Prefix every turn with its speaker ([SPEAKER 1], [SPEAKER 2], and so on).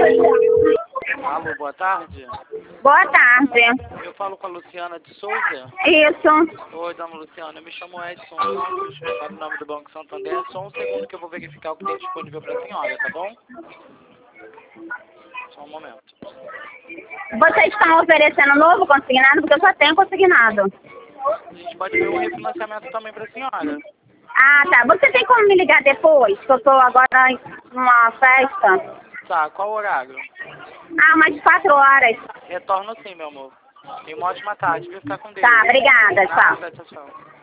[SPEAKER 1] Alô, boa tarde.
[SPEAKER 2] Boa tarde.
[SPEAKER 1] Eu falo com a Luciana de Souza.
[SPEAKER 2] Isso.
[SPEAKER 1] Oi, dona Luciana, eu me chamo Edson Santos, falo em nome do Banco Santander. Só um segundo que eu vou verificar o que tem disponível para a senhora, tá bom? Só um momento.
[SPEAKER 2] Vocês estão oferecendo novo consignado? Porque eu só tenho consignado.
[SPEAKER 1] A gente pode ver um refinanciamento também para a senhora.
[SPEAKER 2] Ah, tá. Você tem como me ligar depois? Que eu tô agora numa festa.
[SPEAKER 1] Tá, qual horário?
[SPEAKER 2] Ah, umas 4 horas.
[SPEAKER 1] Retorno sim, meu amor. Tenha uma ótima tarde, viu? Ficar com Deus.
[SPEAKER 2] Tá, obrigada. Tchau.
[SPEAKER 1] Nada, tchau, tchau.